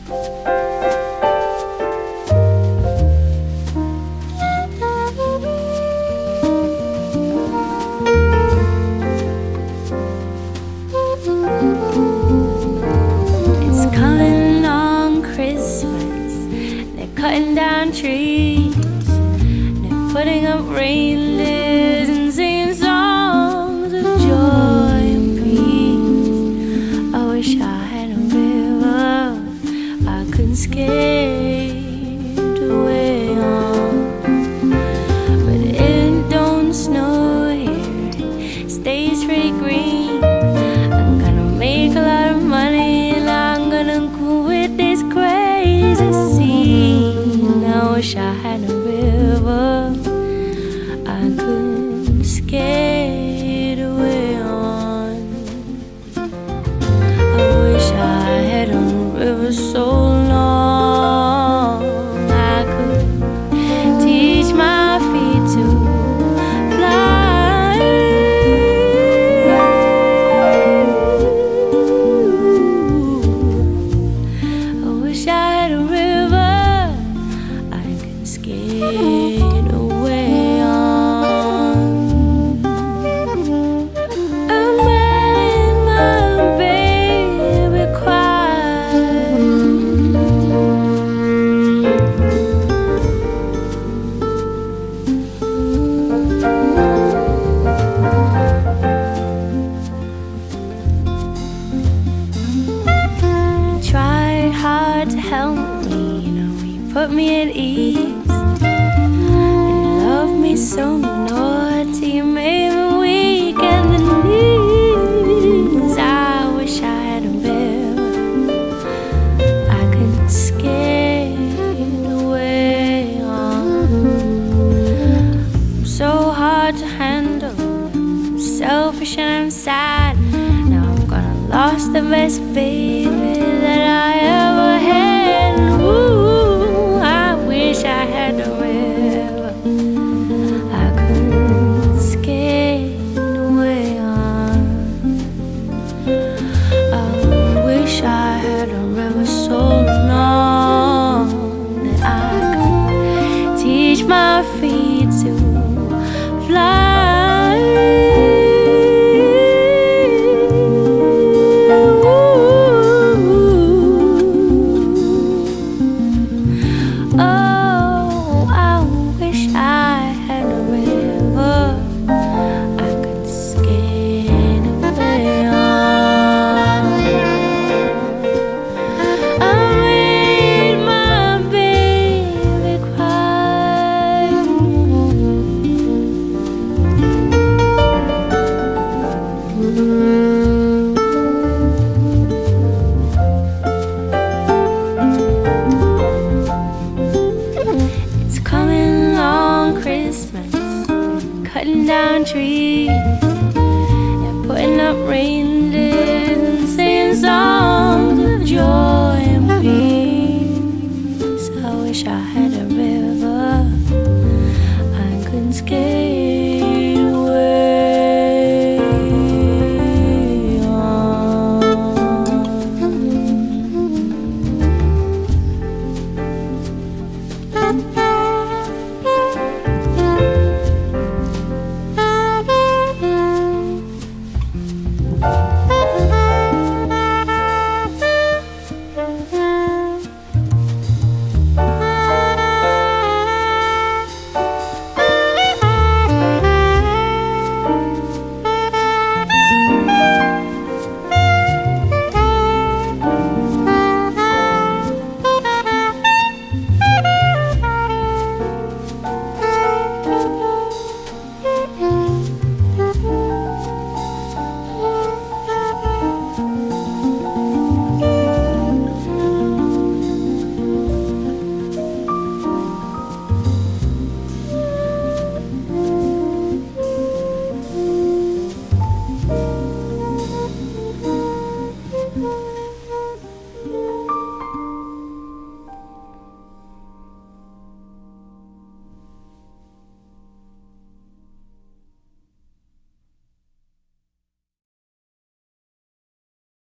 Cutting down trees, they're putting up reindeers and singing songs of joy and peace. I wish I had a river I could skate away on, but it don't snow here, it stays pretty green. I'm gonna make a lot of money and I'm gonna go with this crazy scene. I wish I had a river I could skate away on. I wish I had a river so long I could teach my feet to fly. I wish I had a river skate away on. I'm letting my baby cry. You tried hard to help me, you know, you put me at ease. So naughty, you made me weak at the knees. I wish I had a river I could skate away on. I'm so hard to handle, I'm selfish and I'm sad. Now I'm gonna lose the best baby that I ever had. Ooh, I wish I had a river my feet to fly. Oh, I wish I had a river I could skate away on. I made my baby cry. It's coming on Christmas, cutting down trees and putting up rain